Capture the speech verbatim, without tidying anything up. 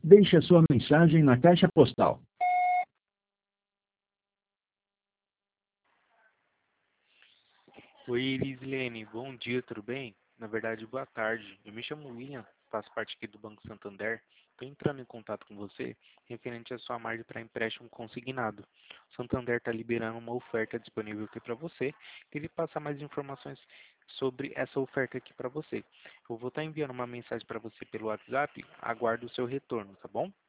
Deixe a sua mensagem na caixa postal. Oi, Irislene, bom dia, tudo bem? Na verdade, boa tarde. Eu me chamo William, faço parte aqui do Banco Santander. Estou entrando em contato com você referente à sua margem para empréstimo consignado. O Santander está liberando uma oferta disponível aqui para você. Queria passar mais informações sobre essa oferta aqui para você. Eu vou estar enviando uma mensagem para você pelo WhatsApp, aguardo o seu retorno, tá bom?